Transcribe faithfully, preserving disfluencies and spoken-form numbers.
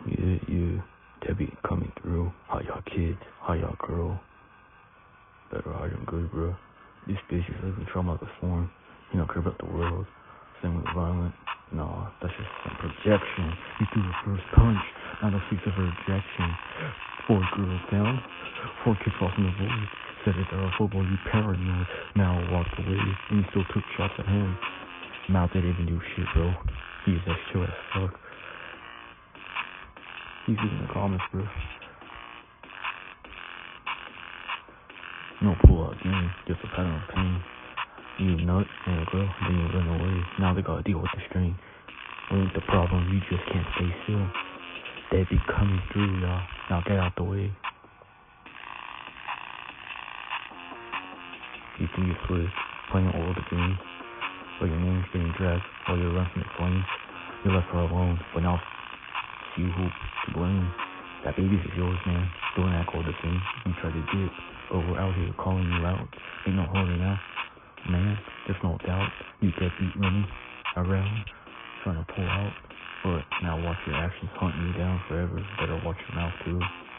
Yeah, yeah, that be coming through. How y'all kids, how y'all girl, better hide them good, bro. This bitch is living trauma like a swarm. You don't care about the world. Same with violent. Nah, that's just some projection. You threw the first punch, now the six of rejection. Four girls down, four kids off in the void. Said it they're a football, you paranoid. Now I walked away, and you still took shots at him. Mouth didn't even do shit, bro. He's that chill as fuck. He's in the comments, bro. No pull out game, just a pattern of pain. You nut and a girl, then you run away. Now they gotta deal with the strain. Ain't the problem, you just can't stay still. They be coming through, y'all. Now get out the way. You think you're swift, playing all the games, but your name's getting dragged while you're running the flames. You left her alone, but now it's you who to blame. That baby is yours, man. Don't act all the same. You try to dip, but we're out here calling you out. Ain't no holding out, man. There's no doubt. You get beat running around, trying to pull out, but now watch your actions hunting you down forever. Better watch your mouth too.